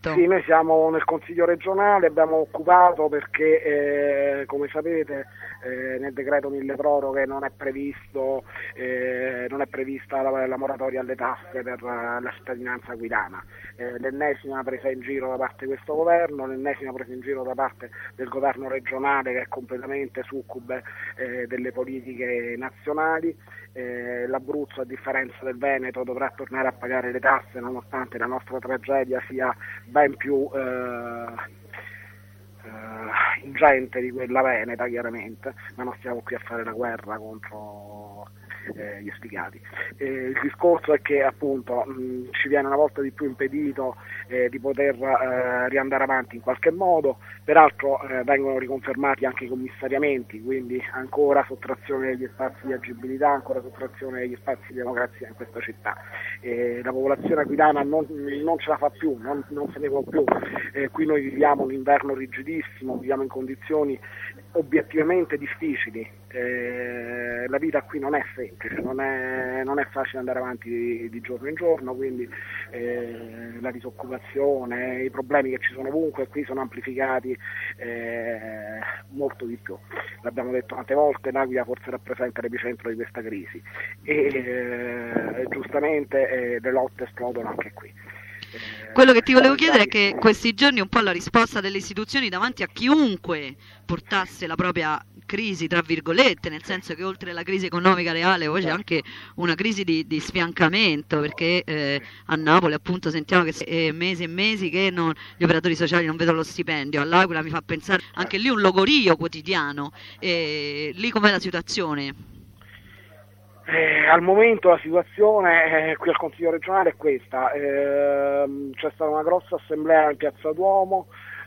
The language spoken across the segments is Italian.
Certo. Sì, noi siamo nel Consiglio regionale, abbiamo occupato perché, come sapete, nel decreto mille proroghe non è prevista la moratoria alle tasse per la cittadinanza aquilana. L'ennesima presa in giro da parte di questo governo, l'ennesima presa in giro da parte del governo regionale, che è completamente succube delle politiche nazionali. L'Abruzzo, a differenza del Veneto, dovrà tornare a pagare le tasse nonostante la nostra tragedia sia ben più ingente di quella veneta, chiaramente, ma non stiamo qui a fare la guerra contro gli sfigati. Il discorso è che appunto ci viene una volta di più impedito di poter riandare avanti in qualche modo, peraltro vengono riconfermati anche i commissariamenti, quindi ancora sottrazione degli spazi di agibilità, ancora sottrazione degli spazi di democrazia in questa città. La popolazione aquilana non ce la fa più, non se ne può più. Qui noi viviamo un inverno rigidissimo, viviamo in condizioni obiettivamente difficili, la vita qui non è semplice, non è facile andare avanti di giorno in giorno, quindi la disoccupazione, i problemi che ci sono ovunque qui sono amplificati molto di più. L'abbiamo detto tante volte, l'Aquila forse rappresenta l'epicentro di questa crisi e giustamente le lotte esplodono anche qui. Quello che ti volevo chiedere è che questi giorni un po' la risposta delle istituzioni davanti a chiunque portasse la propria crisi, tra virgolette, nel senso che oltre alla crisi economica reale poi c'è anche una crisi di sfiancamento, perché a Napoli appunto sentiamo che mesi e mesi che gli operatori sociali non vedono lo stipendio, all'Aquila mi fa pensare anche lì un logorio quotidiano, lì com'è la situazione? Al momento la situazione qui al Consiglio regionale è questa, c'è stata una grossa assemblea in Piazza Duomo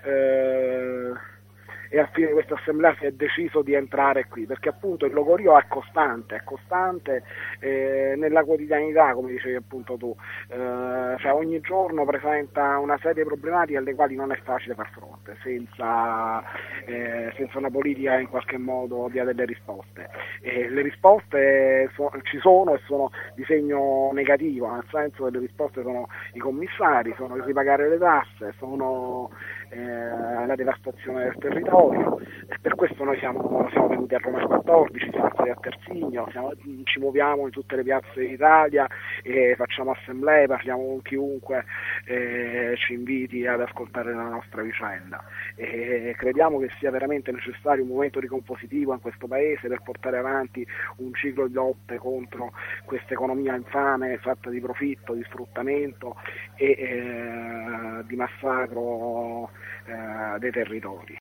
e a fine di questa assemblea si è deciso di entrare qui, perché appunto il logorio è costante nella quotidianità, come dicevi appunto tu, cioè ogni giorno presenta una serie di problematiche alle quali non è facile far fronte senza una politica che in qualche modo dia delle risposte. Le risposte ci sono e sono di segno negativo, nel senso che le risposte sono i commissari, sono il ripagare le tasse, sono la devastazione del territorio, e per questo noi siamo venuti a Roma il 14, siamo stati a Terzigno, ci muoviamo in tutte le piazze d'Italia e facciamo assemblee, parliamo con chiunque ci inviti ad ascoltare la nostra vicenda, e crediamo che sia veramente necessario un momento ricompositivo in questo paese per portare avanti un ciclo di lotte contro questa economia infame fatta di profitto, di sfruttamento e di massacro dei territori.